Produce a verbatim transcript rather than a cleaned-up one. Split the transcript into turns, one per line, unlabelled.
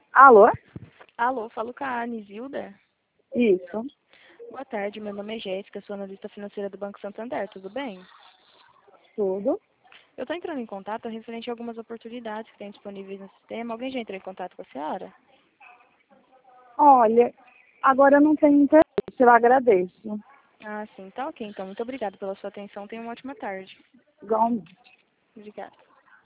Alô?
Alô, falo com a Anisilda.
Isso.
Boa tarde, meu nome é Jéssica, sou analista financeira do Banco Santander, tudo bem?
Tudo.
Eu estou entrando em contato referente a algumas oportunidades que tem disponíveis no sistema. Alguém já entrou em contato com a senhora?
Olha, agora eu não tenho interesse, eu agradeço.
Ah, sim, tá ok. Então, muito obrigada pela sua atenção. Tenha uma ótima tarde.
Igualmente.
Obrigada.